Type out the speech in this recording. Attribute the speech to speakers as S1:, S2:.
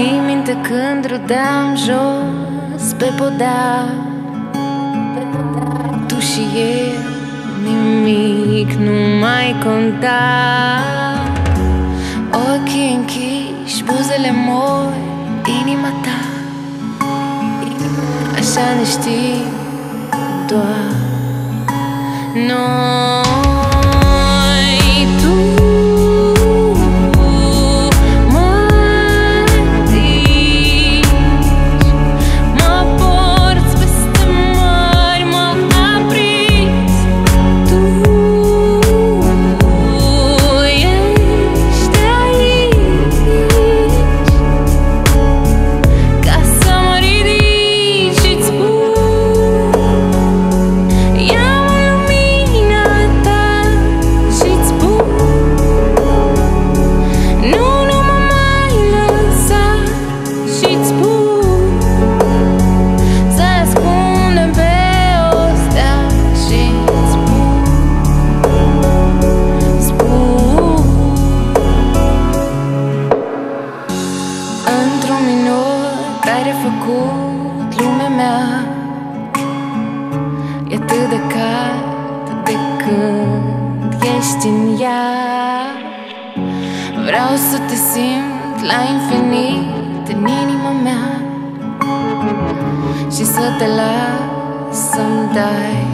S1: Ții minte când râdeam jos pe podea, tu și eu, nimic nu mai conta. Ochii închiși, buzele mori, inima ta, așa ne știm doar noi. Tu mă atingi, mă porți peste mări, mă aprinzi. Tu ești aici ca să mă ridici și-ți spun: ia-mă în lumina ta și-ți spun: nu mă mai lăsa. Și-ți spun: să ne ascundem pe o stea. Și-ți spun, într-un minut ai refăcut lumea mea. E atât de cald de când ești în ea. Vreau să te simt la infinit în inima mea și să te las să-mi dai